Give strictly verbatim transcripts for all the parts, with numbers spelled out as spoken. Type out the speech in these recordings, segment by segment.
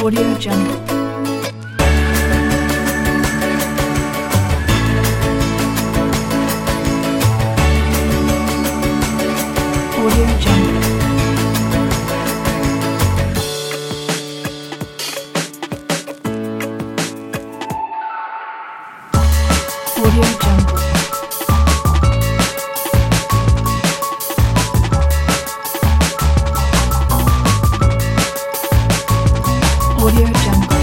Audio Jungle. Audio Jungle. Audio Jungle. Audio Jungle.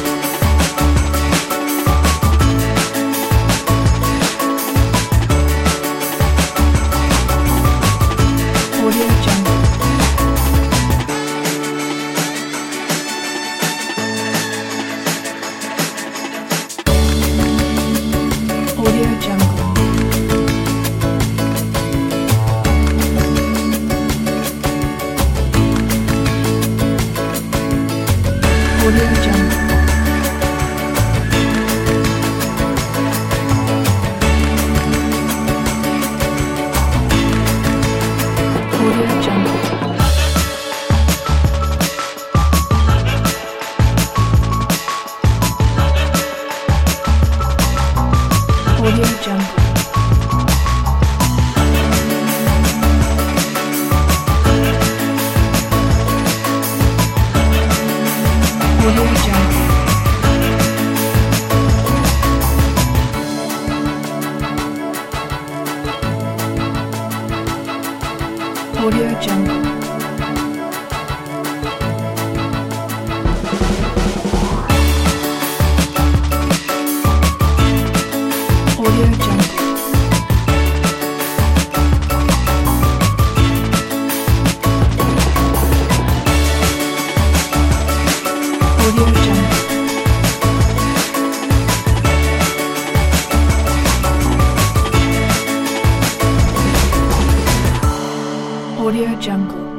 Audio Jungle. Audio Jungle. Audio Jungle. Audio Jungle. Audio Jungle. Audio Jungle. Audio Jungle. Audio Jungle. Audio Jungle. Audio Jungle.